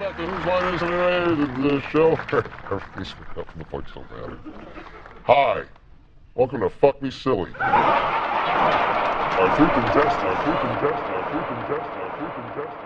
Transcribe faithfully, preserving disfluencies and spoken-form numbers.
fucking one is the, the show. Everybody's up from the fuck still matter. Hi, welcome to Fuck Me Silly. Our freaking test, our freaking test, our freaking test, our freaking test.